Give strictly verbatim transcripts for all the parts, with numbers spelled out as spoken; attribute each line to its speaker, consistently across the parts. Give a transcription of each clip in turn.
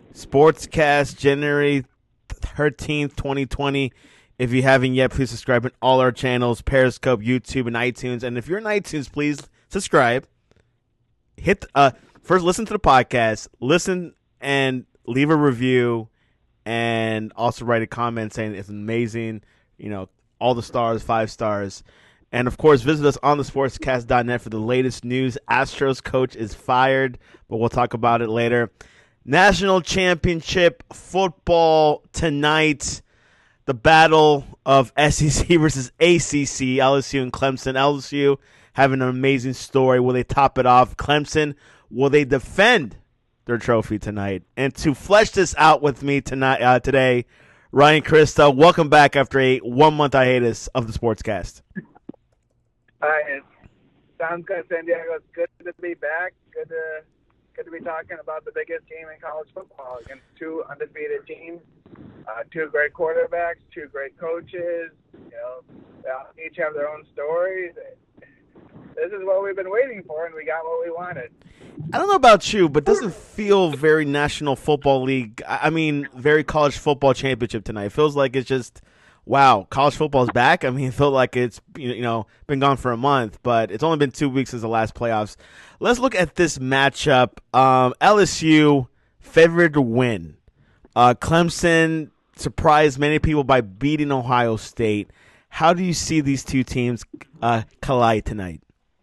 Speaker 1: Sportscast, January thirteenth, twenty twenty. If you haven't yet, please subscribe on all our channels, Periscope, YouTube, and iTunes. And if you're in iTunes, please subscribe. Hit uh First, listen to the podcast, listen and leave a review, and also write a comment saying it's amazing. You know, all the stars, five stars. And of course, visit us on the sportscast dot net for the latest news. Astros coach is fired, but we'll talk about it later. National Championship football tonight. The battle of S E C versus A C C, L S U and Clemson. L S U have an amazing story. Will they top it off? Clemson, will they defend their trophy tonight? And to flesh this out with me tonight, uh, today, Ryan Christo, welcome back after a one-month hiatus of the Sportscast.
Speaker 2: Hi, it sounds good, San Diego. It's good to be back. Good to good to be talking about the biggest game in college football against two undefeated teams, uh, two great quarterbacks, two great coaches. You know, they each have their own stories. This is what we've been waiting for, and we got what we wanted.
Speaker 1: I don't know about you, but it doesn't feel very National Football League. I mean, very college football championship tonight. It feels like it's just, wow, college football is back. I mean, it felt like it's you know been gone for a month, but it's only been two weeks since the last playoffs. Let's look at this matchup. Um, L S U favored to win. Uh, Clemson surprised many people by beating Ohio State. How do you see these two teams uh, collide tonight?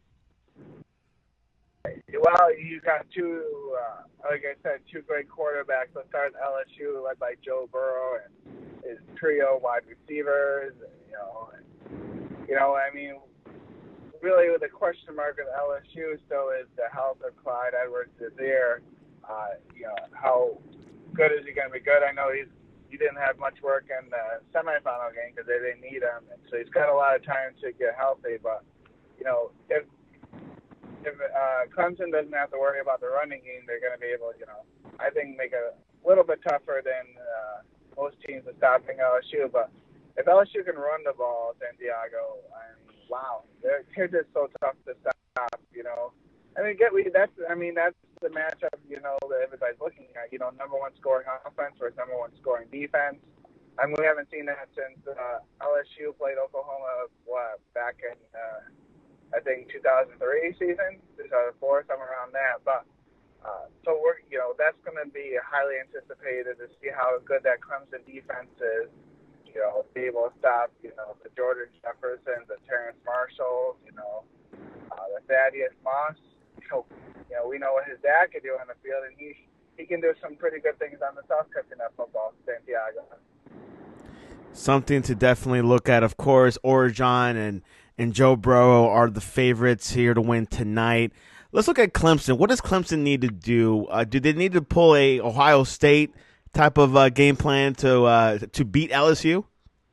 Speaker 2: Well, you got two, uh, like I said, two great quarterbacks. Let's start with L S U, led by Joe Burrow and his trio of wide receivers. You know, and, you know, I mean, really, the question mark of L S U still is the health of Clyde Edwards-Helaire. Uh, you know, how good is he going to be good? I know he's he didn't have much work in the semifinal game because they didn't need him, and so he's got a lot of time to get healthy. But you know, if if uh, Clemson doesn't have to worry about the running game, they're going to be able, you know, I think make it a little bit tougher than uh, most teams are stopping L S U. But if L S U can run the ball, San Diego, I mean, wow, they're, they're just so tough to stop. You know, I mean, get we that's I mean that's the matchup, you know, that everybody's looking at. You know, number one scoring offense versus number one scoring defense. I mean, we haven't seen that since uh, L S U played Oklahoma what back in. Uh, I think two thousand three season, two thousand four, somewhere around that. But uh, so we're, you know, that's going to be highly anticipated to see how good that Clemson defense is. You know, be able to stop, you know, the Jordan Jefferson, the Terrence Marshalls, you know, uh, the Thaddeus Moss. You know, you know, we know what his dad can do on the field, and he he can do some pretty good things on the South Catching that football, Santiago.
Speaker 1: Something to definitely look at, of course. Oregon and and Joe Burrow are the favorites here to win tonight. Let's look at Clemson. What does Clemson need to do? Uh, do they need to pull a Ohio State type of uh, game plan to uh, to beat L S U?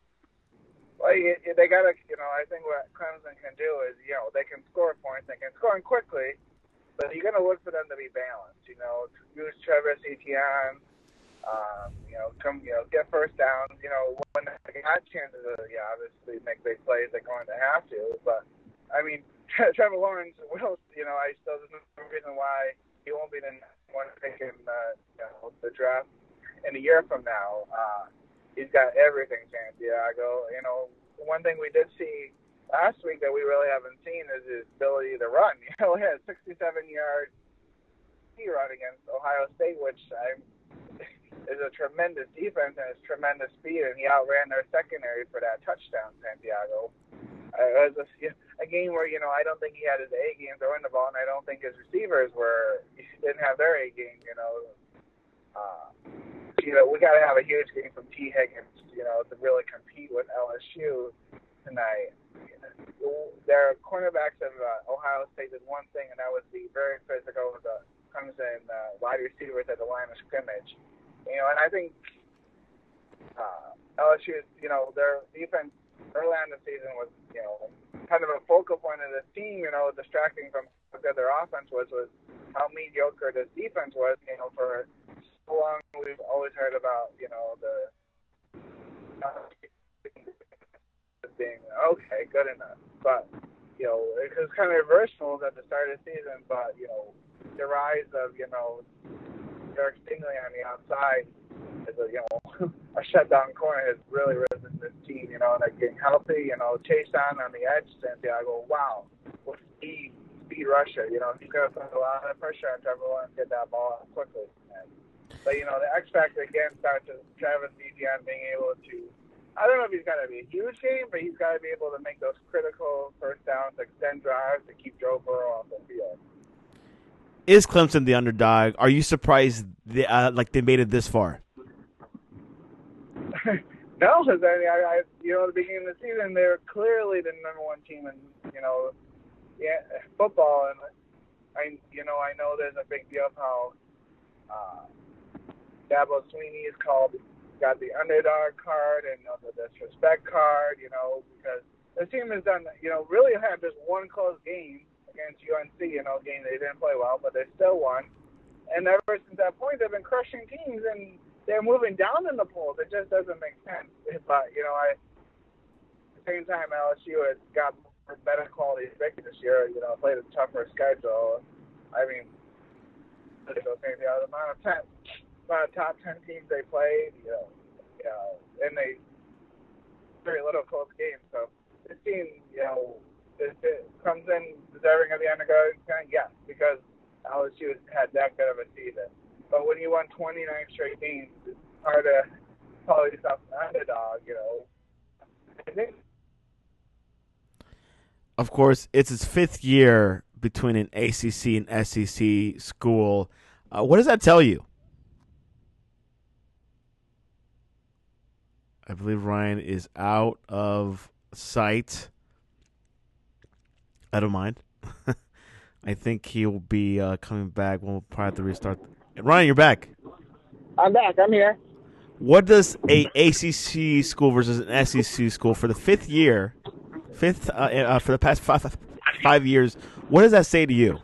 Speaker 2: Well, you, you, they got to, you know, I think what Clemson can do is, you know, they can score points, they can score them quickly, but you're going to look for them to be balanced. You know, use Travis Etienne. Um, you know, come, you know, get first downs. You know, when they got chances to, yeah, obviously make big plays, they're going to have to. But I mean, Trevor Lawrence will. You know, I still there's no reason why he won't be the one pick in uh, you know, the draft in a year from now. Uh, he's got everything, Santiago. You know, one thing we did see last week that we really haven't seen is his ability to run. You know, he had a sixty-seven yard run against Ohio State, which I. is a tremendous defense and it's tremendous speed, and he outran their secondary for that touchdown, Santiago. Uh, it was a, a game where, you know, I don't think he had his A game throwing the ball, and I don't think his receivers were didn't have their A game, you know. Uh, you know, we got to have a huge game from T. Higgins, you know, to really compete with L S U tonight. Their cornerbacks of uh, Ohio State did one thing, and that was be very physical with the Clemson uh, wide receivers at the line of scrimmage. You know, and I think uh, L S U, you know, their defense early on in the season was, you know, kind of a focal point of this team, you know, distracting from how good their offense was, was how mediocre this defense was. You know, for so long we've always heard about, you know, the uh, being okay, good enough. But, you know, it was kind of reversals at the start of the season, but, you know, the rise of, you know, Derek Stingley on the outside is a, you know, a shutdown corner has really risen this team, you know, and they're getting healthy, you know, Chase on on the edge, Santiago, wow, what speed, speed rusher, you know, he's going to put a lot of pressure on Trevor Lawrence to get that ball out quickly. And, but, you know, the X factor again starts with Travis Etienne being able to, I don't know if he's got to be a huge game, but he's got to be able to make those critical first downs, extend drives to keep Joe Burrow off the field.
Speaker 1: Is Clemson the underdog? Are you surprised they, uh, like they made it this far?
Speaker 2: No, because I, I, you know, at the beginning of the season, they're clearly the number one team in, you know, yeah, football. And I, you know, I know there's a big deal of how uh, Dabo Sweeney is called, got the underdog card and you know, the disrespect card, you know, because the team has done, you know, really had just one close game against U N C, you know, game they didn't play well, but they still won. And ever since that point, they've been crushing teams, and they're moving down in the polls. It just doesn't make sense. But, you know, I, at the same time, L S U has got better quality victory this year, you know, played a tougher schedule. I mean, the amount of, ten, amount of top ten teams they played, you know, you know, and they very little close games. So this team, you know, it, it comes in deserving of the underdog, yes, because L S U had that good of a season. But when you won twenty-nine straight games, it's hard to call yourself an underdog, you know. I think.
Speaker 1: Of course, it's his fifth year between an A C C and S E C school. Uh, what does that tell you? I believe Ryan is out of sight. I don't mind. I think he'll be uh, coming back. We'll probably have to restart. Ryan, you're back.
Speaker 2: I'm back. I'm here.
Speaker 1: What does a A C C school versus an S E C school for the fifth year, fifth uh, uh, for the past five, five years, what does that say to you?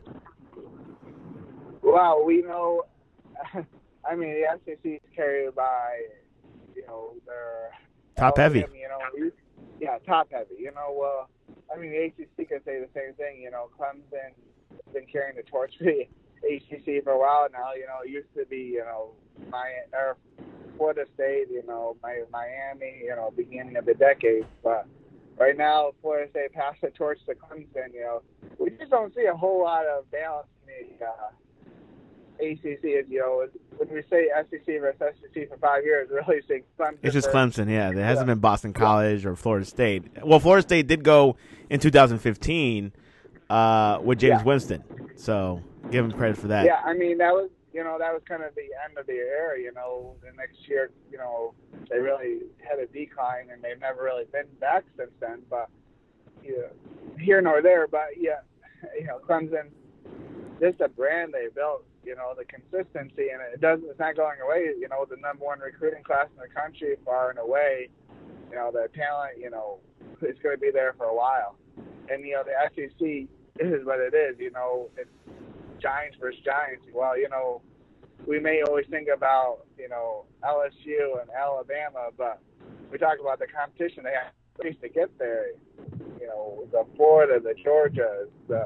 Speaker 2: Well, we know. I mean, the S E C is carried by, you know, their
Speaker 1: top heavy.
Speaker 2: You know, yeah, top heavy. You know, well, I mean, the A C C can say the same thing. You know, Clemson has been carrying the torch for the A C C for a while now. You know, it used to be, you know, my or Florida State, you know, my, Miami, you know, beginning of the decade. But right now, Florida State passed the torch to Clemson. You know, we just don't see a whole lot of balance in the uh, A C C. Is, you know, when we say S E C versus S E C for five years, really saying Clemson.
Speaker 1: It's just
Speaker 2: for,
Speaker 1: Clemson, yeah. There hasn't
Speaker 2: yeah.
Speaker 1: been Boston College or Florida State. Well, Florida State did go in two thousand fifteen uh, with James
Speaker 2: yeah.
Speaker 1: Winston, so give him credit for that.
Speaker 2: Yeah, I mean, that was, you know, that was kind of the end of the era, you know. The next year, you know, they really had a decline, and they've never really been back since then. But, you know, here nor there. But, yeah, you know, Clemson, just a brand they built, you know, the consistency, and it doesn't, it's not going away. You know, the number one recruiting class in the country, far and away, you know, the talent, you know, is going to be there for a while. And, you know, the S E C is what it is, you know, it's Giants versus Giants. Well, you know, we may always think about, you know, L S U and Alabama, but we talk about the competition they have to get there. You know, the Florida, the Georgia, the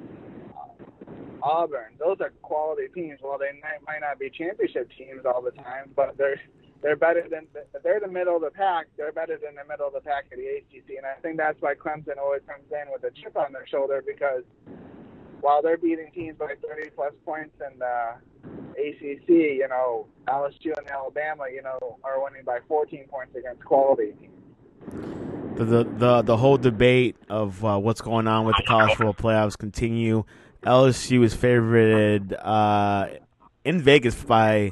Speaker 2: uh, Auburn. Those are quality teams. Well, they might, might not be championship teams all the time, but they're they're better than they're the middle of the pack. They're better than the middle of the pack of the A C C, and I think that's why Clemson always comes in with a chip on their shoulder, because while they're beating teams by thirty plus points in the A C C, you know, L S U and Alabama, you know, are winning by fourteen points against quality teams.
Speaker 1: The the the, the whole debate of uh, what's going on with the college football playoffs continue. L S U is favored uh, in Vegas by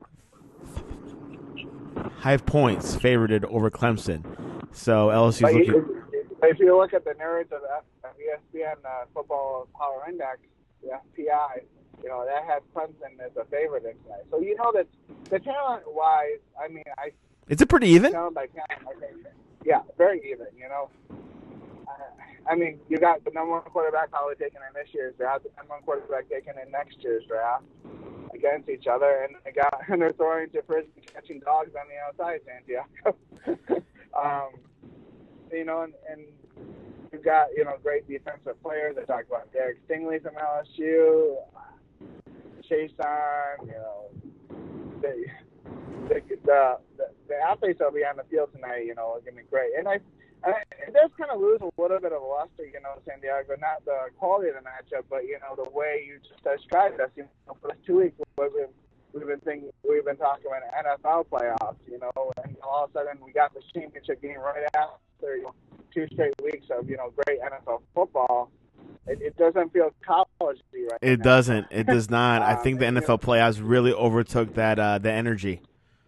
Speaker 1: five points, favored over Clemson. So L S U is looking.
Speaker 2: You, if you look at the nerds of the E S P N uh, Football Power Index, the F P I, you know, that has Clemson as a favorite in tonight. So you know that the talent-wise, I mean, I.
Speaker 1: Is it pretty even?
Speaker 2: Talent by talent, I think, yeah, very even. You know, uh, I mean, you got the number one quarterback probably taken in this year's draft, the number one quarterback taken in next year's draft against each other, and they got and they're throwing to prison catching dogs on the outside, Santiago. um, you know, and, and you've got, you know, great defensive players. I talked about Derek Stingley from L S U, Chase on, you know, the the, the the the athletes that'll be on the field tonight, you know, are going to be great. And I, and I it does kind of lose a little bit of luster, you know, San Diego, not the quality of the matchup, but you know the way you just described us. You know, for the two weeks we've been we've been thinking we've been talking about N F L playoffs, you know, and all of a sudden we got the championship game right after, you know, two straight weeks of, you know, great N F L football. It, it doesn't feel college right
Speaker 1: It
Speaker 2: now.
Speaker 1: doesn't. It does not.
Speaker 2: um,
Speaker 1: I think the N F L playoffs really overtook that uh, the energy.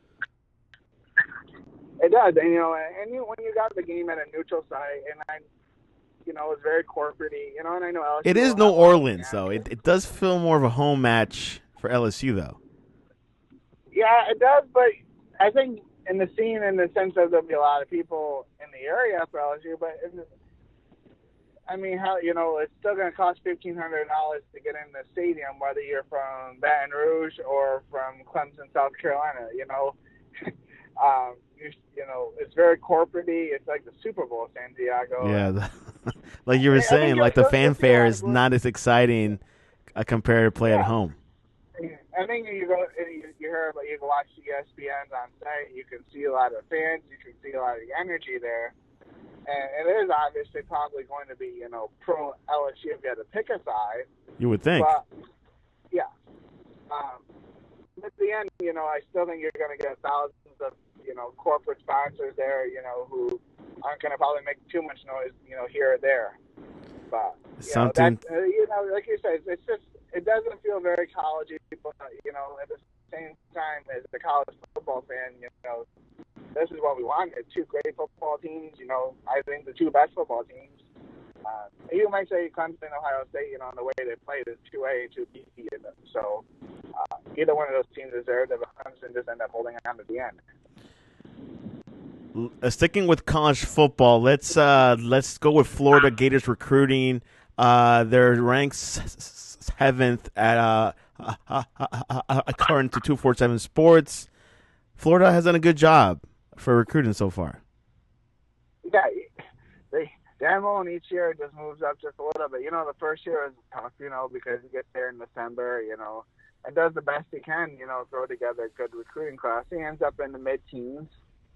Speaker 2: It does, and you know, and you, when you got the game at a neutral site, and I, you know, it's very corporate-y, you know, and I know L S U.
Speaker 1: It is no Orleans, though. It it does feel more of a home match for L S U, though.
Speaker 2: Yeah, it does, but I think in the scene, in the sense that there'll be a lot of people in the area for L S U, but in the, I mean, how you know, it's still going to cost fifteen hundred dollars to get in the stadium, whether you're from Baton Rouge or from Clemson, South Carolina. You know, um, you, you know, it's very corporate-y. It's like the Super Bowl, San Diego.
Speaker 1: Yeah, the, like you were
Speaker 2: I
Speaker 1: saying, like the fanfare is
Speaker 2: like,
Speaker 1: not as exciting uh, compared to play
Speaker 2: yeah.
Speaker 1: at home.
Speaker 2: I think you go, you, you hear, but you can watch E S P N on site. You can see a lot of fans. You can see a lot of the energy there. And it is obviously probably going to be, you know, pro L S U if you had to pick a side.
Speaker 1: You would think.
Speaker 2: But, yeah. Um, at the end, you know, I still think you're going to get thousands of, you know, corporate sponsors there, you know, who aren't going to probably make too much noise, you know, here or there. But, you
Speaker 1: Something.
Speaker 2: know, that, uh, you know, like you said, it's just, it doesn't feel very college-y, but, you know, at the same time, as a college football fan, you know, this is what we wanted. Two great football teams, you know, I think the two best football teams. Uh, you might say Clemson, Ohio State, you know, in the way they played is two A and two B in them. So uh, either one of those teams deserved it, but Clemson just ended up holding on to the end.
Speaker 1: Uh, sticking with college football, let's uh, let's go with Florida Gators recruiting. Uh, they're ranked seventh at uh, uh, uh, uh, uh, according to two forty-seven Sports. Florida has done a good job for recruiting so far.
Speaker 2: Yeah, they Dan Mullen each year just moves up just a little bit. You know, the first year is tough, you know, because he gets there in December, you know, and does the best he can, you know, throw together a good recruiting class. He ends up in the mid-teens.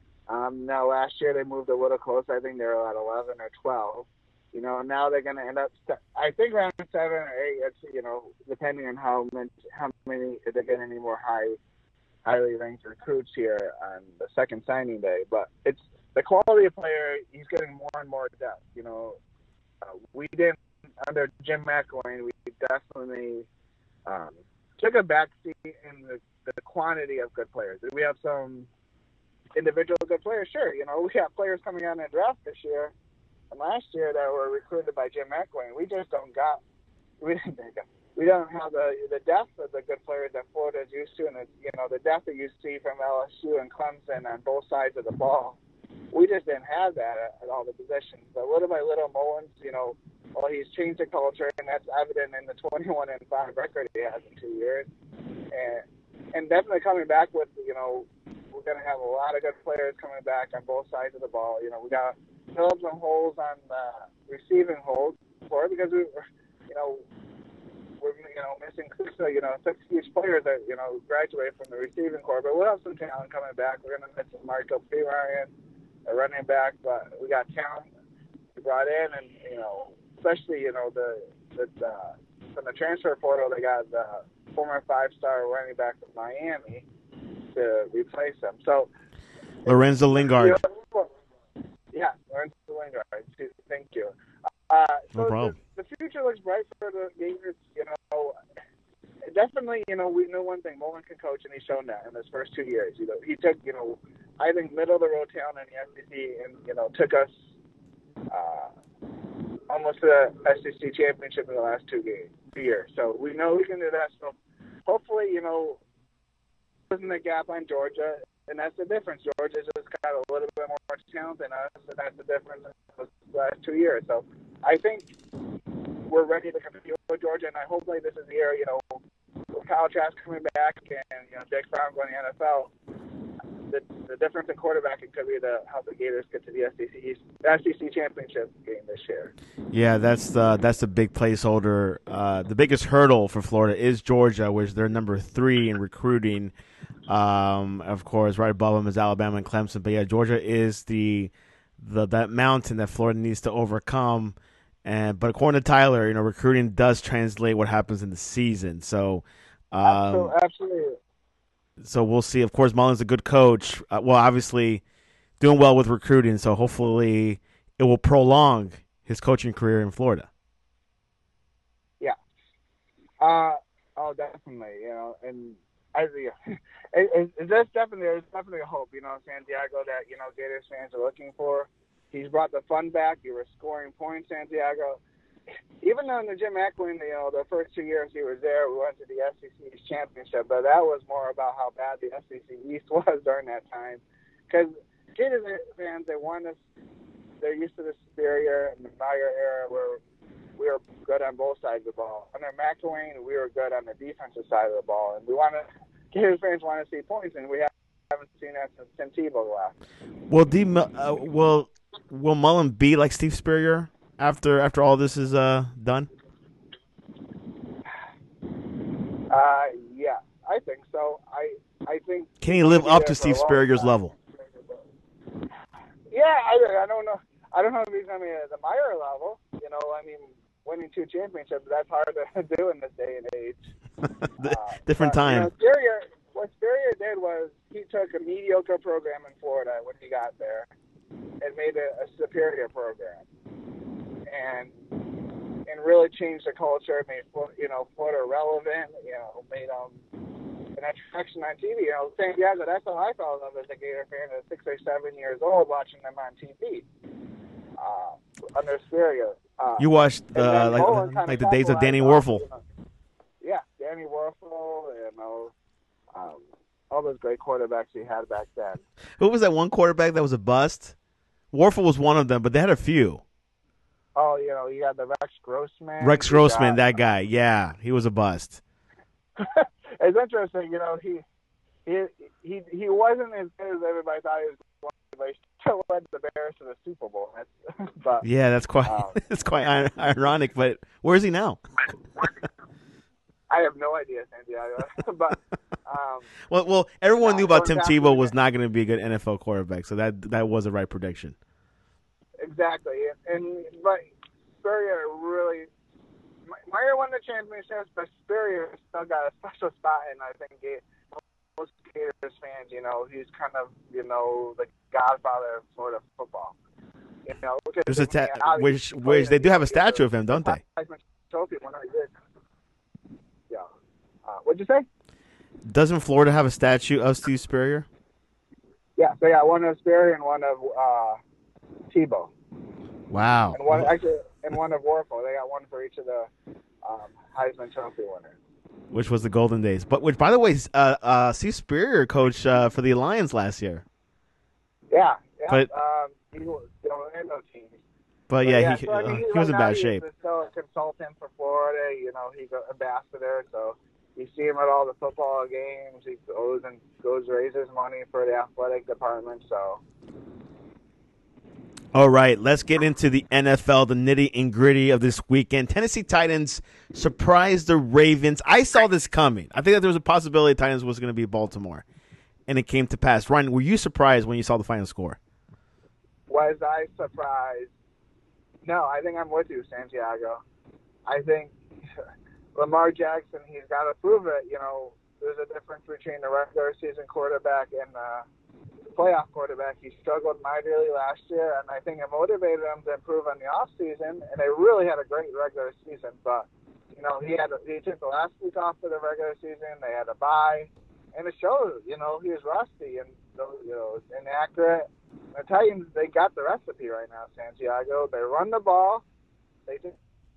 Speaker 2: Um, now, last year they moved a little closer. I think they were at eleven or twelve. You know, now they're going to end up, I think, around seven or eight. It's, you know, depending on how many, how many if they get any more high, highly ranked recruits here on the second signing day. But it's the quality of player. He's getting more and more depth. You know, uh, we didn't under Jim McElwain. We definitely um, took a backseat in the, the quantity of good players. Did we have some individual good players? Sure. You know, we have players coming out in the draft this year and last year that were recruited by Jim McElwain. We just don't got. We didn't. We don't have the the depth of the good players that Florida's used to, and the, you know the depth that you see from L S U and Clemson on both sides of the ball. We just didn't have that at, at all the positions. But little by little, Mullins, you know, well, he's changed the culture, and that's evident in the twenty-one and five record he has in two years. And and definitely coming back with, you know, we're going to have a lot of good players coming back on both sides of the ball. You know, we got filled some holes on the receiving holes for it because we, you know. We're, you know, missing six, you know, six huge players that, you know, graduate from the receiving corps. But we'll have some talent coming back. We're going to miss Marco P. Ryan, a running back, but we got talent we brought in. And, you know, especially, you know, the, the, the from the transfer portal, they got the former five-star running back from Miami to replace him. So
Speaker 1: Lorenzo Lingard.
Speaker 2: You know, yeah, Lorenzo Lingard. Thank you. Uh, so
Speaker 1: no problem.
Speaker 2: The, the future looks bright for the Gators. You know, definitely. You know, we know one thing: Mullen can coach, and he's shown that in his first two years. You know, he took, you know, I think middle of the road talent in the S E C, and you know, took us uh, almost to the S E C championship in the last two games, two years. So we know we can do that. So hopefully, you know, closing the gap on Georgia. And that's the difference. Georgia's just got a little bit more talent than us, and that's the difference in the last two years. So I think we're ready to compete with Georgia, and I hopefully this is the year, you know, with Kyle Trask coming back and, you know, Jake Fromm going to the N F L, the, the difference in quarterbacking could be the how the Gators get to the S E C, S E C championship game this year.
Speaker 1: Yeah, that's the that's the big placeholder. Uh, the biggest hurdle for Florida is Georgia, which they're number three in recruiting. Um, of course, right above them is Alabama and Clemson. But yeah, Georgia is the the that mountain that Florida needs to overcome. And but according to Tyler, you know, recruiting does translate what happens in the season. So, um,
Speaker 2: Absolutely.
Speaker 1: so we'll see. Of course, Mullen's a good coach. Uh, well, obviously, doing well with recruiting. So hopefully, it will prolong his coaching career in Florida.
Speaker 2: Yeah. Uh, oh, definitely. You know, and I, it, it, it, there's definitely there's definitely a hope. You know, Santiago that you know Gators fans are looking for. He's brought the fun back. You were scoring points, Santiago. Even though in the Jim Eckling, you know, the first two years he was there, we went to the S E C East championship, but that was more about how bad the S E C East was during that time. Because Gators fans, they want us. They're used to the Superior and the Meyer era where we were good on both sides of the ball. Under McElwain, we were good on the defensive side of the ball, and we want to. Gators fans want to see points, and we haven't seen that since Tim Tebow left.
Speaker 1: Will D, uh, will will Mullen be like Steve Spurrier after after all this is uh, done?
Speaker 2: Uh, yeah, I think so. I I think.
Speaker 1: Can he live up to Steve Spurrier's level?
Speaker 2: Yeah, I, I don't know. I don't know if he's going to be at the Meyer level. You know, I mean, winning two championships, that's hard to do in this day and age. Uh,
Speaker 1: Different
Speaker 2: but,
Speaker 1: time.
Speaker 2: You know, Spurrier, what Spurrier did was he took a mediocre program in Florida when he got there and made it a superior program. And and really changed the culture, made, you know, Florida relevant, you know, made them um, an attraction on T V. You know, Santiago, that's how I fell in love as a Gator fan at six or seven years old watching them on T V. Uh, under Spurrier. Uh,
Speaker 1: you watched uh, like, like the days of Danny Wuerffel.
Speaker 2: You know, yeah, Danny Wuerffel, you know, um, all those great quarterbacks he had back then.
Speaker 1: Who was that one quarterback that was a bust? Wuerffel was one of them, but they had a few.
Speaker 2: Oh, you know, you got the Rex Grossman.
Speaker 1: Rex Grossman,
Speaker 2: got,
Speaker 1: that guy. Yeah, he was a bust.
Speaker 2: It's interesting, you know, he he he he wasn't as good as everybody thought he was going to be, but he still led the Bears to the Super Bowl. That's, but,
Speaker 1: yeah, that's quite
Speaker 2: um,
Speaker 1: that's quite ironic, but where is he now?
Speaker 2: I have no idea, Santiago. but um,
Speaker 1: well, well, everyone
Speaker 2: no,
Speaker 1: knew about Tim Tebow was
Speaker 2: game.
Speaker 1: not going to be a good N F L quarterback, so that that was the right prediction.
Speaker 2: Exactly, and, and but Spurrier really Meyer won the championships, but Spurrier still got a special spot, and I think it, most Gators fans, you know, he's kind of, you know, the godfather of Florida football. You know,
Speaker 1: there's a ta- which which they do have a statue of him, don't they?
Speaker 2: Trophy when I did. Yeah. Uh, what'd you say?
Speaker 1: Doesn't Florida have a statue of Steve Spurrier?
Speaker 2: Yeah, so yeah, one of Spurrier and one of uh, Tebow.
Speaker 1: Wow.
Speaker 2: And one actually, and one of Wuerffel. They got one for each of the um, Heisman Trophy winners.
Speaker 1: Which was the golden days. But which, by the way, uh, uh, Steve Spurrier coached uh, for the Lions last year.
Speaker 2: Yeah, yeah.
Speaker 1: But,
Speaker 2: um, he was the Orlando team.
Speaker 1: But,
Speaker 2: But
Speaker 1: yeah,
Speaker 2: yeah
Speaker 1: he,
Speaker 2: so, I mean,
Speaker 1: uh,
Speaker 2: he,
Speaker 1: he was in bad
Speaker 2: he's
Speaker 1: shape.
Speaker 2: still a consultant for Florida. You know, he's an ambassador, so you see him at all the football games. He goes and goes raises money for the athletic department. So.
Speaker 1: All right, let's get into the N F L, the nitty and gritty of this weekend. Tennessee Titans surprised the Ravens. I saw this coming. I think that there was a possibility Titans was going to be Baltimore, and it came to pass. Ryan, were you surprised when you saw the final score?
Speaker 2: Was I surprised? No, I think I'm with you, Santiago. I think Lamar Jackson, he's got to prove it. You know, there's a difference between the regular season quarterback and the playoff quarterback. He struggled mightily last year, and I think it motivated him to improve in the offseason, and they really had a great regular season. But, you know, he had he took the last week off for the regular season. They had a bye, and it shows, you know, he was rusty and, you know, inaccurate. The Titans, they got the recipe right now, Santiago. They run the ball. They just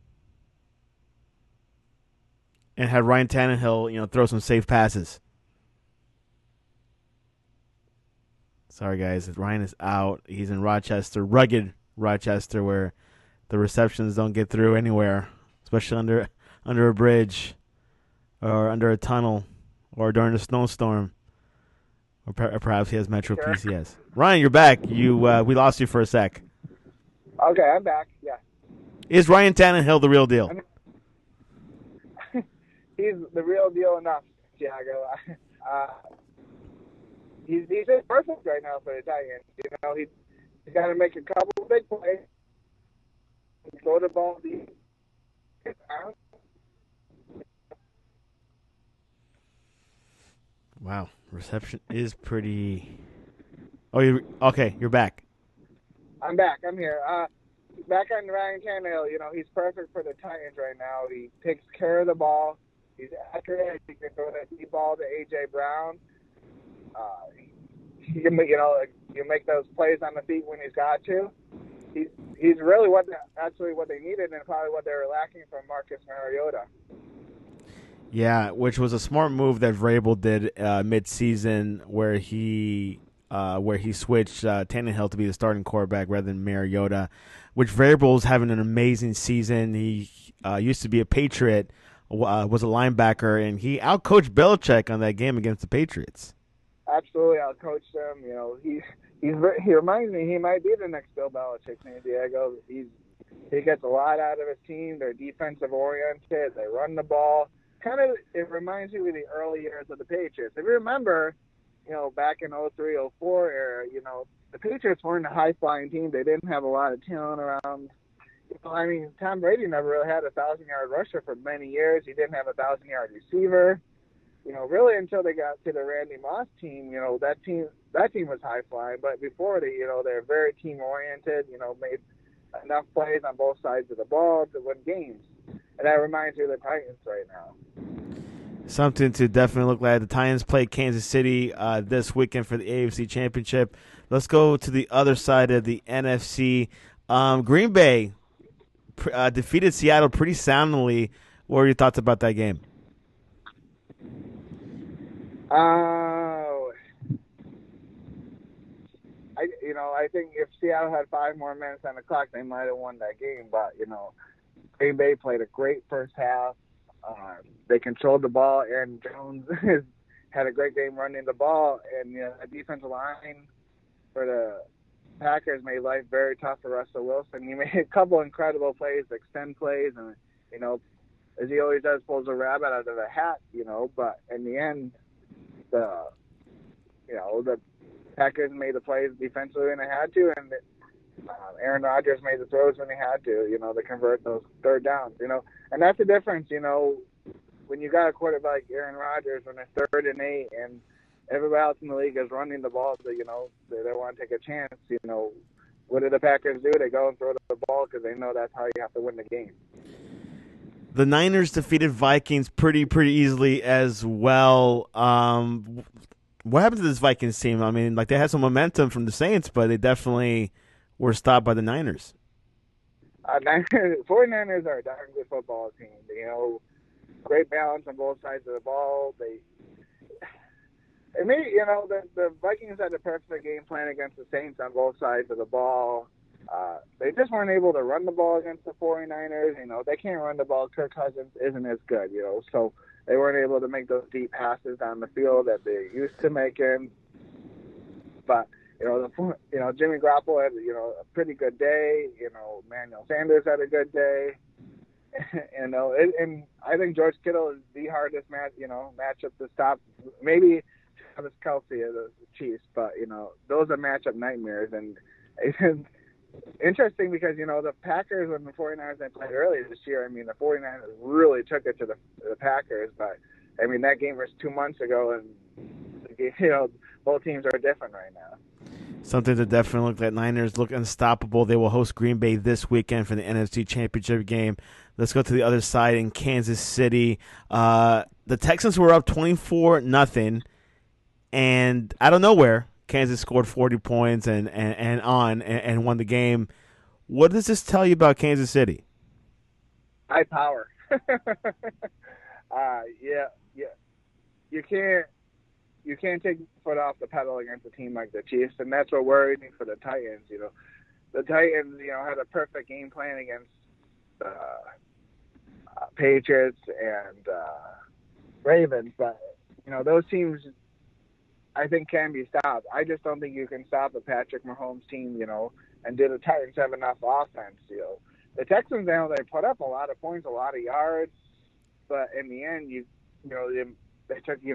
Speaker 1: and had Ryan Tannehill, you know, throw some safe passes. Sorry, guys. Ryan is out. He's in Rochester, rugged Rochester, where the receptions don't get through anywhere, especially under under a bridge or under a tunnel or during a snowstorm. Or, per- or perhaps he has Metro
Speaker 2: Sure.
Speaker 1: P C S. Ryan, you're back. You uh, we lost you for a sec.
Speaker 2: Okay, I'm back. Yeah.
Speaker 1: Is Ryan Tannehill the real deal?
Speaker 2: I mean, he's the real deal enough, Thiago. Uh, he's he's just perfect right now for the Titans. You know, he he's got to make a couple of big plays, throw the ball deep.
Speaker 1: Wow, reception is pretty. Oh, you okay? You're back.
Speaker 2: I'm back. I'm here. Uh, back on Ryan Tannehill. You know, he's perfect for the Titans right now. He takes care of the ball. He's accurate. He can throw that deep ball to A J Brown. Uh, he can, you know, you make those plays on the feet when he's got to. He's he's really what the, actually what they needed and probably what they were lacking from Marcus Mariota.
Speaker 1: Yeah, which was a smart move that Vrabel did uh, mid-season, where he uh, where he switched uh, Tannehill to be the starting quarterback rather than Mariota. Which Vrabel's having an amazing season. He uh, used to be a Patriot, uh, was a linebacker, and he outcoached Belichick on that game against the Patriots.
Speaker 2: Absolutely, I'll coach him. You know, he he's he reminds me he might be the next Bill Belichick, San Diego. He's he gets a lot out of his team. They're defensive oriented. They run the ball. Kind of, it reminds you of the early years of the Patriots. If you remember, you know, back in oh three oh four era, you know, the Patriots weren't a high flying team. They didn't have a lot of talent around. You know, I mean, Tom Brady never really had a thousand yard rusher for many years. He didn't have a thousand yard receiver. You know, really until they got to the Randy Moss team, you know, that team that team was high flying. But before they, you know, they're very team oriented. You know, made enough plays on both sides of the ball to win games. And that reminds me of the Titans right now.
Speaker 1: Something to definitely look at. The Titans play Kansas City uh, this weekend for the A F C Championship. Let's go to the other side of the N F C. Um, Green Bay uh, defeated Seattle pretty soundly. What are your thoughts about that game?
Speaker 2: Oh, I you know I think if Seattle had five more minutes on the clock, they might have won that game. But you know, Green Bay played a great first half. Uh, they controlled the ball. Aaron Jones had a great game running the ball, and you know, the defensive line for the Packers made life very tough for Russell Wilson. He made a couple incredible plays, extend plays, and you know, as he always does, pulls a rabbit out of a hat. You know, but in the end, the you know the Packers made the plays defensively when they had to, and uh, Aaron Rodgers made the throws when he had to. You know, to convert those third downs. You know, and that's the difference. You know, when you got a quarterback like Aaron Rodgers, when it's third and eight, and everybody else in the league is running the ball, so, you know, they, they want to take a chance. You know, what do the Packers do? They go and throw the ball because they know that's how you have to win the game.
Speaker 1: The Niners defeated Vikings pretty pretty easily as well. Um, what happened to this Vikings team? I mean, like they had some momentum from the Saints, but they definitely were stopped by the Niners.
Speaker 2: Uh, Niners, 49ers are a darn good football team. You know, great balance on both sides of the ball. They, I mean, you know, the, the Vikings had a perfect game plan against the Saints on both sides of the ball. Uh, they just weren't able to run the ball against the 49ers. You know, they can't run the ball. Kirk Cousins isn't as good, you know, so they weren't able to make those deep passes down the field that they used to making. But, you know, the, you know, Jimmy Garoppolo had, you know, a pretty good day. You know, Emmanuel Sanders had a good day. you know, it, and I think George Kittle is the hardest match, you know, matchup to stop. Maybe Travis Kelce of the Chiefs, but, you know, those are matchup nightmares. And it's interesting because, you know, the Packers and the 49ers they played earlier this year, I mean, the 49ers really took it to the, the Packers, but, I mean, that game was two months ago, and, you know, both teams are different right now.
Speaker 1: Something to definitely look at. Niners look unstoppable. They will host Green Bay this weekend for the N F C Championship game. Let's go to the other side in Kansas City. Uh, the Texans were up twenty-four nothing, and out of nowhere, Kansas scored forty points and, and, and on and, and won the game. What does this tell you about Kansas City?
Speaker 2: High power. uh, yeah, yeah. You can't you can't take your foot off the pedal against a team like the Chiefs, and that's what worried me for the Titans. You know, the Titans, you know, had a perfect game plan against the uh, Patriots and uh, Ravens, but you know, those teams, I think, can be stopped. I just don't think you can stop a Patrick Mahomes team, you know, and do the Titans have enough offense, you know. The Texans, you know, they put up a lot of points, a lot of yards, but in the end, you you know, they, they took, you know,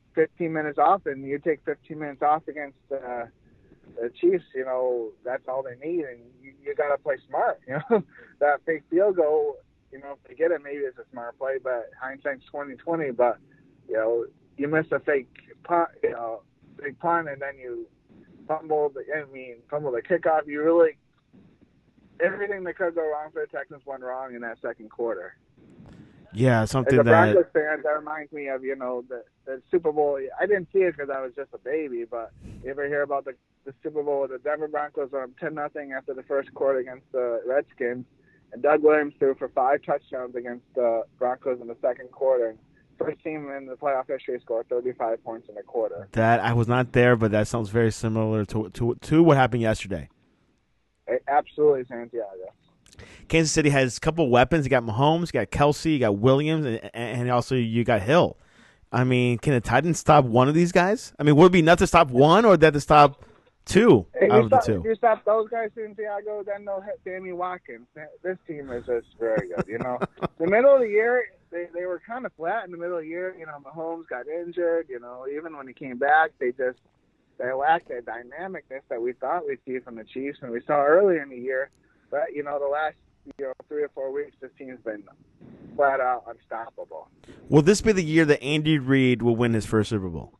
Speaker 2: fifteen minutes off, and you take fifteen minutes off against uh, the Chiefs, you know, that's all they need, and you, you got to play smart. You know, that fake field goal, you know, if they get it, maybe it's a smart play, but hindsight's twenty twenty. But you know, you miss a fake punt, you know, big punt, and then you fumble the, I mean, fumble the kickoff. You really, everything that could go wrong for the Texans went wrong in that second quarter.
Speaker 1: Yeah, something
Speaker 2: As a
Speaker 1: that.
Speaker 2: Broncos fan, that reminds me of, you know, the, the Super Bowl. I didn't see it because I was just a baby, but you ever hear about the, the Super Bowl with the Denver Broncos on ten nothing after the first quarter against the Redskins, and Doug Williams threw for five touchdowns against the Broncos in the second quarter. First team in the playoff history scored thirty-five points in a quarter.
Speaker 1: That I was not there, but that sounds very similar to to, to what happened yesterday.
Speaker 2: It, absolutely, Santiago.
Speaker 1: Kansas City has a couple of weapons. You got Mahomes, you got Kelsey, you got Williams, and, and also you got Hill. I mean, can the Titans stop one of these guys? I mean, would it be enough to stop one, or that to stop two
Speaker 2: if
Speaker 1: out of
Speaker 2: stop,
Speaker 1: the two?
Speaker 2: If you stop those guys, Santiago, then they'll hit Sammy Watkins. This team is just very good. You know, the middle of the year, they they were kind of flat in the middle of the year. You know, Mahomes got injured. You know, even when he came back, they just they lacked that dynamicness that we thought we'd see from the Chiefs, and we saw earlier in the year. But you know, the last you know three or four weeks, this team's been flat out unstoppable.
Speaker 1: Will this be the year that Andy Reid will win his first Super Bowl?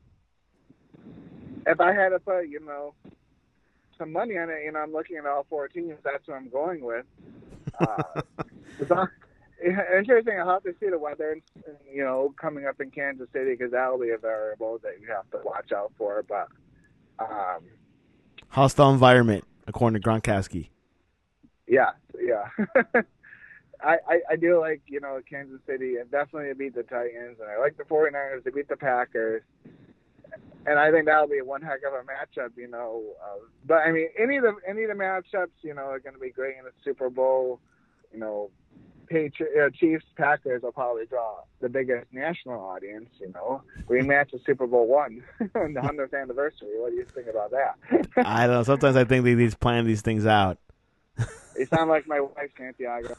Speaker 2: If I had to put, you know, some money on it, you know, I'm looking at all four teams. That's what I'm going with. Uh, it's all, interesting. I'll have to see the weather, you know, coming up in Kansas City, because that will be a variable that you have to watch out for. But um,
Speaker 1: hostile environment, according to Gronkowski.
Speaker 2: Yeah, yeah. I, I, I do like, you know, Kansas City, and definitely to beat the Titans, and I like the 49ers to beat the Packers. And I think that'll be one heck of a matchup, you know. Uh, but I mean, any of the any of the matchups, you know, are going to be great in the Super Bowl. You know, Patri- uh, Chiefs Packers will probably draw the biggest national audience. You know, rematch of Super Bowl one on the hundredth anniversary. What do you think about that?
Speaker 1: I don't know. Sometimes I think they need to plan these things out.
Speaker 2: You sound like my wife, Santiago.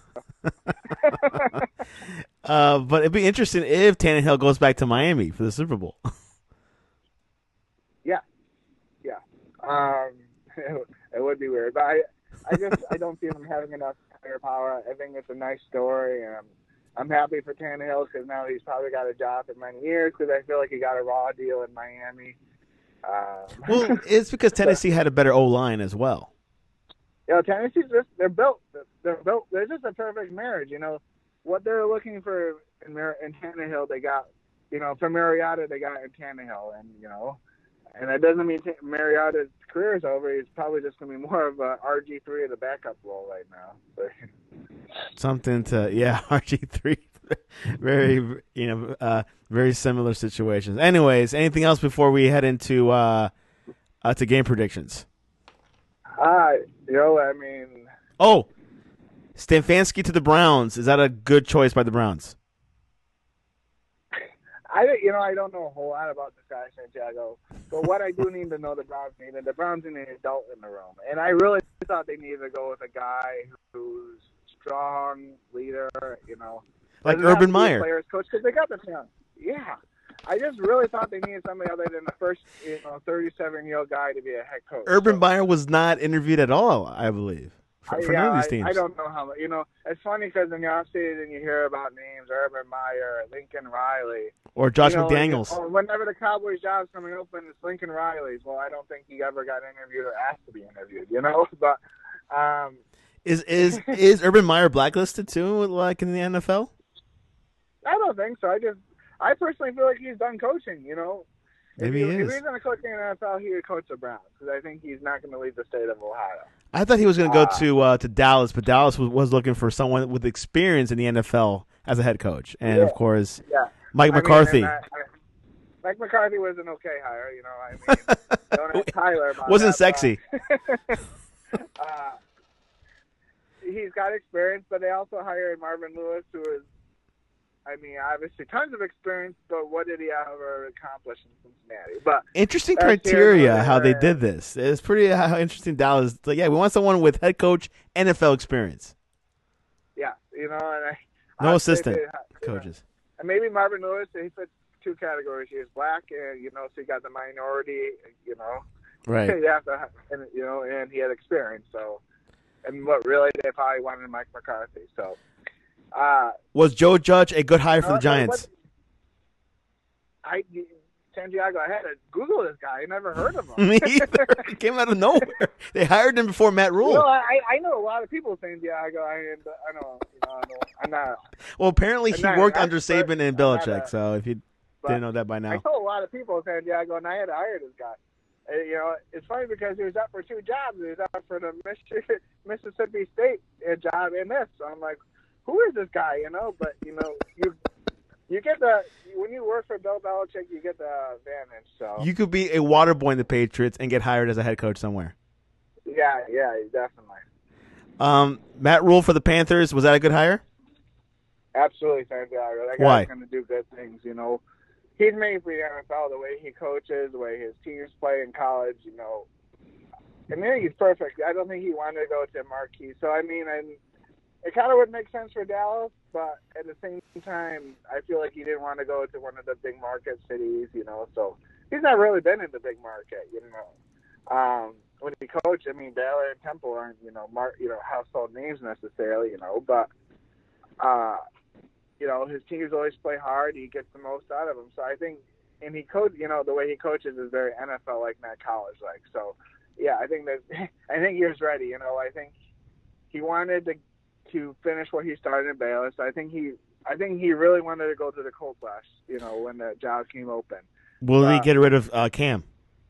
Speaker 1: uh, but it'd be interesting if Tannehill goes back to Miami for the Super Bowl.
Speaker 2: Yeah, yeah. Um, it, it would be weird, but I, I just I don't see them having enough firepower. I think it's a nice story, and I'm, I'm happy for Tannehill because now he's probably got a job for many years, because I feel like he got a raw deal in Miami. Um,
Speaker 1: well, it's because Tennessee had a better O-line as well.
Speaker 2: You know, Tennessee's just, they're built, they're built, they're just a perfect marriage, you know. What they're looking for in, Mar- in Tannehill, they got, you know, from Mariota, they got in Tannehill, and, you know, and that doesn't mean T- Mariota's career is over. He's probably just going to be more of a R G three of the backup role right now. But,
Speaker 1: something to, yeah, R G three, very, you know, uh, very similar situations. Anyways, anything else before we head into, uh, uh to game predictions?
Speaker 2: Uh, you know, I mean...
Speaker 1: Oh, Stefanski to the Browns. Is that a good choice by the Browns?
Speaker 2: I, you know, I don't know a whole lot about this guy, Santiago. But what I do need to know the Browns needed, the Browns need an adult in the room. And I really thought they needed to go with a guy who's strong, leader, you know.
Speaker 1: Like Urban Meyer.
Speaker 2: Players coach, because they got the talent. Yeah. I just really thought they needed somebody other than the first, you know, thirty-seven-year-old guy to be a head coach.
Speaker 1: Urban
Speaker 2: so,
Speaker 1: Meyer was not interviewed at all, I believe, for, for
Speaker 2: yeah,
Speaker 1: none of these teams.
Speaker 2: I, I don't know how. You know, it's funny because in the offseason you hear about names: Urban Meyer, Lincoln Riley,
Speaker 1: or Josh
Speaker 2: you know,
Speaker 1: McDaniels.
Speaker 2: Like, whenever the Cowboys' job's coming open, it's Lincoln Riley's. Well, I don't think he ever got interviewed or asked to be interviewed. You know, but um,
Speaker 1: is is is Urban Meyer blacklisted too, like in the N F L?
Speaker 2: I don't think so. I just. I personally feel like he's done coaching, you know.
Speaker 1: Maybe
Speaker 2: if
Speaker 1: he,
Speaker 2: he
Speaker 1: is.
Speaker 2: If he's going to coach in the N F L, he would coach the Browns, because I think he's not going to leave the state of Ohio.
Speaker 1: I thought he was going to go
Speaker 2: uh,
Speaker 1: to uh, to Dallas, but Dallas was, was looking for someone with experience in the N F L as a head coach. And,
Speaker 2: yeah,
Speaker 1: of course,
Speaker 2: yeah.
Speaker 1: Mike
Speaker 2: I
Speaker 1: McCarthy.
Speaker 2: Mean, I, I, Mike McCarthy was an okay hire, you know. I mean, don't ask Tyler about
Speaker 1: Wasn't
Speaker 2: that,
Speaker 1: sexy.
Speaker 2: But, uh, he's got experience, but they also hired Marvin Lewis, who is, I mean, obviously tons of experience, but what did he ever accomplish in Cincinnati? But
Speaker 1: interesting criteria how they did this. It's pretty how interesting Dallas. Like, yeah, we want someone with head coach N F L experience.
Speaker 2: Yeah, you know, and I,
Speaker 1: no
Speaker 2: I'd
Speaker 1: assistant
Speaker 2: they,
Speaker 1: coaches.
Speaker 2: Know, and maybe Marvin Lewis, he fits two categories. He was black, and you know, so he got the minority. You know,
Speaker 1: Right.
Speaker 2: you have to, and you know, and he had experience. So, and what really they probably wanted Mike McCarthy. So, uh,
Speaker 1: Was Joe Judge a good hire for the
Speaker 2: what-
Speaker 1: Giants?
Speaker 2: what- I Santiago, I had to Google this guy. I never heard of him.
Speaker 1: Me either. He came out of nowhere. They hired him before Matt Rule.
Speaker 2: Well, I, I know a lot of people Santiago. I, I know, you know, I know, I'm not.
Speaker 1: Well, apparently he
Speaker 2: I'm not
Speaker 1: worked
Speaker 2: an
Speaker 1: under
Speaker 2: expert.
Speaker 1: Saban and
Speaker 2: I'm not
Speaker 1: Belichick.
Speaker 2: a-
Speaker 1: So if you
Speaker 2: but
Speaker 1: didn't know that by
Speaker 2: I
Speaker 1: now,
Speaker 2: told a lot of people Santiago, and I had to hire this guy. Uh, you know, it's funny because he was up for two jobs. He was up for the Michi- Mississippi State uh, job and this. So I'm like, who is this guy? You know, but you know, you you get the when you work for Bill Belichick, you get the advantage. So
Speaker 1: you could be a water boy in the Patriots and get hired as a head coach somewhere.
Speaker 2: yeah, yeah, definitely,
Speaker 1: Um, Matt Rule for the Panthers, was that a good hire?
Speaker 2: absolutely, Santiago. That
Speaker 1: Why?
Speaker 2: guy's going to do good things. You know, he's made for the N F L. The way he coaches, the way his teams play in college. You know, I mean, he's perfect. I don't think he wanted to go to Marquee. So I mean, and it kind of would make sense for Dallas, but at the same time, I feel like he didn't want to go to one of the big market cities, you know. So he's not really been in the big market, you know. Um, when he coached, I mean, Baylor and Temple aren't, you know, mar- you know, household names necessarily, you know. But uh, you know, his teams always play hard. He gets the most out of them. So I think, and he coach, you know, the way he coaches is very N F L like, not college like. So yeah, I think that I think he was ready. You know, I think he wanted to. to finish what he started in Baylor. So I think he I think he really wanted to go to the Colts last, you know, when the job came open.
Speaker 1: Will
Speaker 2: Uh,
Speaker 1: he get rid of uh, Cam?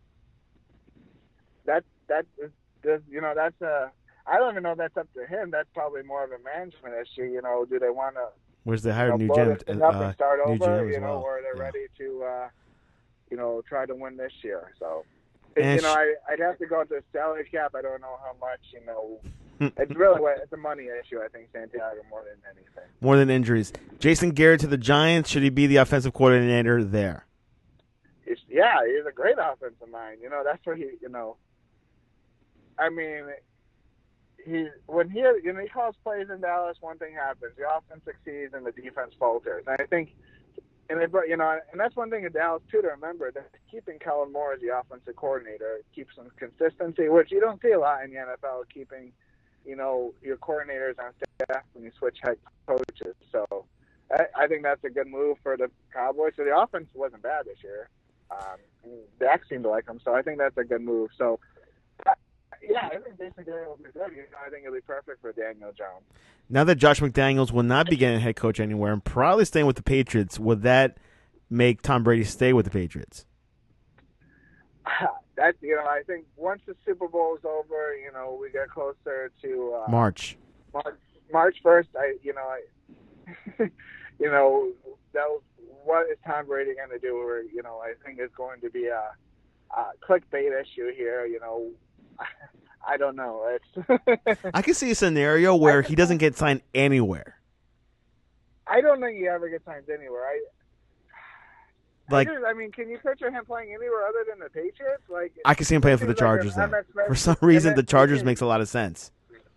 Speaker 2: That that is, is you know, that's a I don't even know if that's up to him. That's probably more of a management issue, you know, do they want to
Speaker 1: Where's they
Speaker 2: you
Speaker 1: hired
Speaker 2: know,
Speaker 1: new
Speaker 2: blow
Speaker 1: gym?
Speaker 2: this thing up
Speaker 1: Uh,
Speaker 2: and start
Speaker 1: new
Speaker 2: over,
Speaker 1: G M as
Speaker 2: you know,
Speaker 1: well.
Speaker 2: or they're
Speaker 1: Yeah.
Speaker 2: ready to uh, you know, try to win this year. So
Speaker 1: And
Speaker 2: you know,
Speaker 1: sh-
Speaker 2: I, I'd have to go to salary cap. I don't know how much, you know. It's really it's a money issue, I think, Santiago, more than anything.
Speaker 1: More than injuries. Jason Garrett to the Giants. Should he be the offensive coordinator there?
Speaker 2: It's, yeah, he's a great offensive mind. You know, that's what he, you know, I mean, he when he, you know, he calls plays in Dallas, one thing happens. The offense succeeds and the defense falters. And I think, and they brought, you know, and that's one thing in Dallas, too, to remember, that keeping Kellen Moore as the offensive coordinator keeps some consistency, which you don't see a lot in the N F L, keeping, you know, your coordinators on staff when you switch head coaches. So I, I think that's a good move for the Cowboys. So the offense wasn't bad this year. Um, Dak seemed to like him, so I think that's a good move. So, uh, yeah, I think Jason Garrett will be good. You know, I think it'll be perfect for Daniel Jones.
Speaker 1: Now that Josh McDaniels will not be getting a head coach anywhere and probably staying with the Patriots, would that make Tom Brady stay with the Patriots?
Speaker 2: That's, you know, I think once the Super Bowl is over, you know, we get closer to uh,
Speaker 1: March.
Speaker 2: March March first. I, you know, I, you know, that was, what is Tom Brady going to do? Or, you know, I think it's going to be a, a clickbait issue here. You know, I don't know. It's
Speaker 1: I can see a scenario where he doesn't get signed anywhere.
Speaker 2: I don't think he ever gets signed anywhere. I.
Speaker 1: Like,
Speaker 2: I, just, I mean, can you picture him playing anywhere other than the Patriots? Like,
Speaker 1: I can see him playing for the
Speaker 2: seems like
Speaker 1: Chargers,
Speaker 2: an
Speaker 1: though.
Speaker 2: M S Smith-
Speaker 1: For some reason,
Speaker 2: M S
Speaker 1: the Chargers
Speaker 2: Smith-
Speaker 1: makes a lot of sense.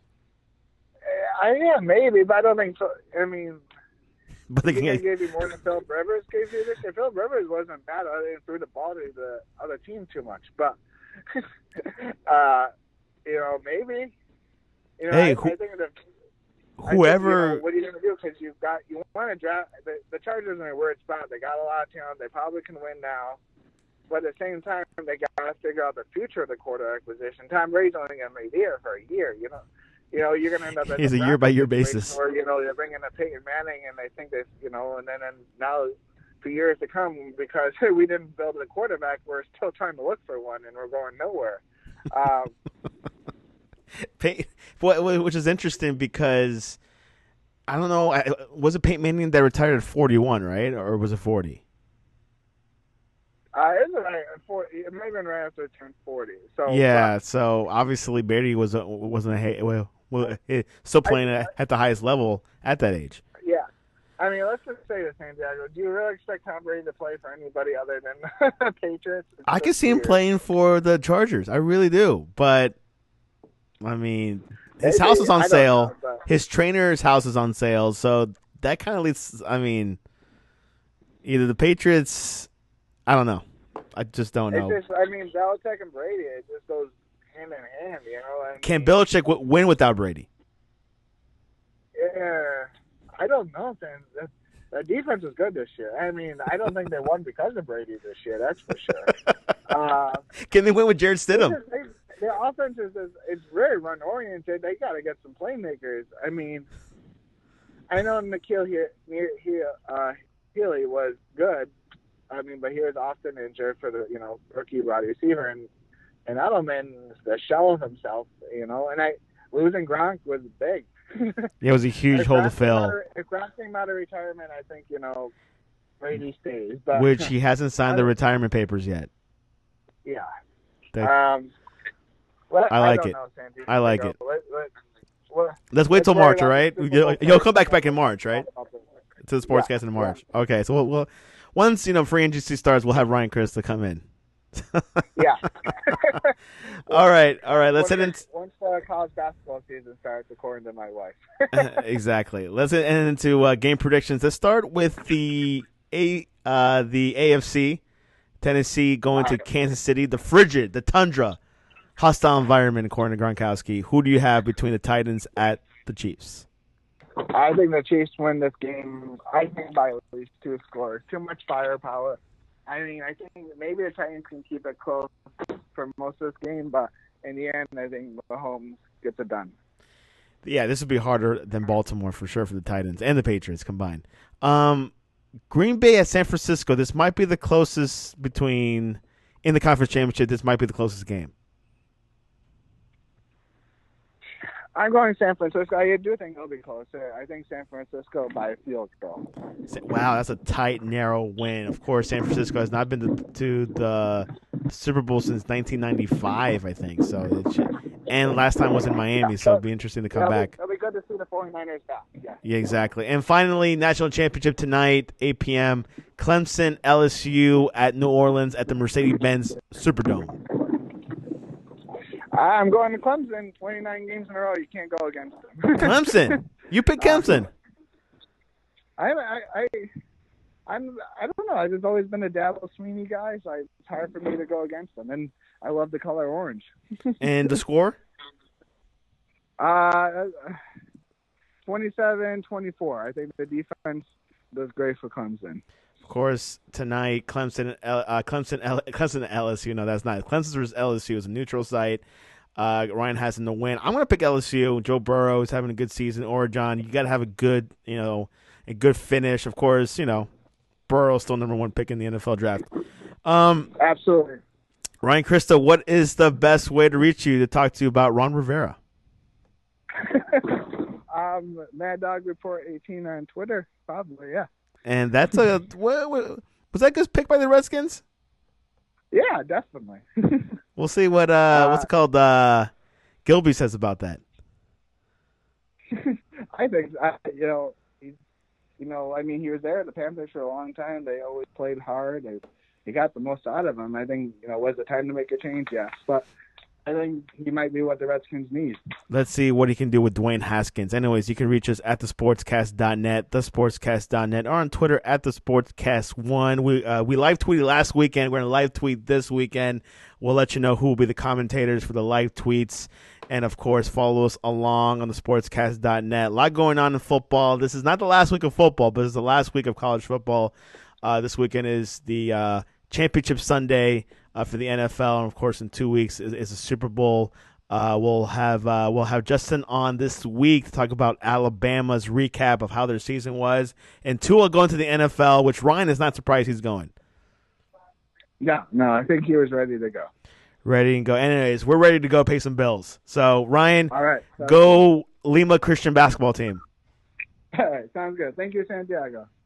Speaker 2: I yeah, maybe, but I don't think so. I mean,
Speaker 1: But they
Speaker 2: he
Speaker 1: can
Speaker 2: gave you more than Philip Rivers gave you this year. Philip Rivers wasn't bad other than threw the ball to the other team too much. But, uh, you know, maybe. You know,
Speaker 1: Hey,
Speaker 2: I,
Speaker 1: who-
Speaker 2: I think that
Speaker 1: whoever.
Speaker 2: I think, you know, what are you going to do? Because you've got you want to draft the, the Chargers in a weird spot. They got a lot of talent. They probably can win now, but at the same time, they got to figure out the future of the quarterback position. Tom Brady's only going to be there for a year. You know, you know you're going to end up.
Speaker 1: He's
Speaker 2: at
Speaker 1: a
Speaker 2: the
Speaker 1: year-by-year
Speaker 2: situation
Speaker 1: basis.
Speaker 2: Where you know they're bringing a Peyton Manning, and they think that you know, and then and now for years to come, because we didn't build a quarterback, we're still trying to look for one, and we're going nowhere. Um,
Speaker 1: Pey- which is interesting because I don't know. I- Was it Peyton Manning that retired at forty-one, right, or was it forty?
Speaker 2: Uh, it, was right at forty, it may have been right after it turned forty. So
Speaker 1: Yeah. So obviously Brady was a, wasn't a ha- well, well eh, still playing
Speaker 2: I-
Speaker 1: at, at the highest level at that age.
Speaker 2: yeah. I mean, let's just say this, Santiago. Do you really expect Tom Brady to play for anybody other than the Patriots? It's
Speaker 1: I
Speaker 2: just
Speaker 1: could see him
Speaker 2: weird.
Speaker 1: playing for the Chargers. I really do. But I mean, his
Speaker 2: Maybe.
Speaker 1: house is
Speaker 2: I
Speaker 1: on
Speaker 2: don't
Speaker 1: sale.
Speaker 2: know, but-
Speaker 1: His trainer's house is on sale. So that kind of leads. I mean, Either the Patriots, I don't know. I just don't know.
Speaker 2: It's just, I mean, Belichick and Brady, it just goes hand in hand, you know. I mean,
Speaker 1: Can Belichick w- win without Brady?
Speaker 2: Yeah, I don't know, man. The, the defense is good this year. I mean, I don't think they won because of Brady this year. That's for sure. Uh,
Speaker 1: Can they win with Jared Stidham?
Speaker 2: They, they, their offense is, is it's very run oriented. They got to get some playmakers. I mean, I know Nikhil here, here, uh, Healy was good. I mean, but he was often injured for the you know rookie wide receiver, and and Edelman's the shell of himself, you know. And I losing Gronk was big.
Speaker 1: It was a huge hole to fill.
Speaker 2: If Gronk came out of retirement, I think you know Brady stays, but
Speaker 1: Which he hasn't signed the retirement papers yet.
Speaker 2: Yeah.
Speaker 1: That,
Speaker 2: um, let,
Speaker 1: I like
Speaker 2: I
Speaker 1: it.
Speaker 2: Know, Sandy.
Speaker 1: I like it.
Speaker 2: Let, let, let,
Speaker 1: Let's wait till March, all right? You'll, you'll come back back in March, right? To the Sportscast
Speaker 2: yeah,
Speaker 1: in March.
Speaker 2: Yeah.
Speaker 1: Okay, so we'll, we'll once you know free agency starts, we'll have Ryan Chris to come in.
Speaker 2: Yeah.
Speaker 1: all right, all right. Let's
Speaker 2: once,
Speaker 1: head into
Speaker 2: once uh, college basketball season starts, according to my wife.
Speaker 1: exactly. Let's head into uh, game predictions. Let's start with the a uh, the A F C. Tennessee going to Kansas City, the frigid, the tundra, hostile environment, according to Gronkowski. Who do you have between the Titans at the Chiefs?
Speaker 2: I think the Chiefs win this game. I think by at least two scores. Too much firepower. I mean, I think maybe the Titans can keep it close for most of this game, but in the end, I think Mahomes gets it done.
Speaker 1: Yeah, this would be harder than Baltimore for sure for the Titans and the Patriots combined. Um, Green Bay at San Francisco. This might be the closest between in the conference championship. This might be the closest game.
Speaker 2: I'm going San Francisco. I do think it'll be closer. I think San Francisco by a field goal.
Speaker 1: Wow, that's a tight, narrow win. Of course, San Francisco has not been to, to the Super Bowl since nineteen ninety-five, I think. So, it should, and last time was in Miami, so it'll be interesting to come
Speaker 2: it'll
Speaker 1: back.
Speaker 2: Be, it'll be good to see the 49ers back. Yeah.
Speaker 1: Yeah, exactly. And finally, national championship tonight, eight p.m. Clemson, L S U at New Orleans at the Mercedes-Benz Superdome.
Speaker 2: I'm going to Clemson. twenty-nine games in a row. You can't go against them.
Speaker 1: Clemson. You pick Clemson.
Speaker 2: Uh, I, I, I, I'm. I don't know. I've just always been a Dabo Sweeney guy, so it's hard for me to go against them. And I love the color orange.
Speaker 1: And the score?
Speaker 2: Uh, twenty-seven twenty-four. I think the defense does great for Clemson.
Speaker 1: Of course, tonight, Clemson, uh, Clemson, L- Clemson, L S U. No, that's not. Clemson versus L S U is a neutral site. Uh, Ryan has in the win. I'm going to pick L S U. Joe Burrow is having a good season. Oregon, you got to have a good, you know, a good finish. Of course, you know, Burrow's still number one pick in the N F L draft. Um,
Speaker 2: Absolutely.
Speaker 1: Ryan Christo, what is the best way to reach you to talk to you about Ron Rivera?
Speaker 2: um, Mad Dog Report eighteen on Twitter, probably, yeah.
Speaker 1: And that's a what, what, was that good pick by the Redskins?
Speaker 2: Yeah, definitely.
Speaker 1: We'll see what uh, uh what's it called uh, Gilby says about that.
Speaker 2: I think I, you know, he, you know, I mean, he was there at the Panthers for a long time. They always played hard. They he got the most out of him. I think you know, was it time to make a change? Yes, but I think he might be what the Redskins need.
Speaker 1: Let's see what he can do with Dwayne Haskins. Anyways, you can reach us at the sportscast dot net, the sportscast dot net, or on Twitter at the sportscast one. We uh, we live tweeted last weekend. We're going to live tweet this weekend. We'll let you know who will be the commentators for the live tweets. And, of course, follow us along on the sportscast dot net. A lot going on in football. This is not the last week of football, but it's the last week of college football. Uh, this weekend is the uh, Championship Sunday uh, for the N F L, and of course, in two weeks is, is a Super Bowl. Uh, we'll have uh, we'll have Justin on this week to talk about Alabama's recap of how their season was, and Tua going to the N F L, which Ryan is not surprised he's going.
Speaker 2: No, no, I think he was ready to go.
Speaker 1: Ready and go. Anyways, we're ready to go pay some bills. So, Ryan,
Speaker 2: all right,
Speaker 1: go Lima Christian basketball team.
Speaker 2: All right, sounds good. Thank you, Santiago.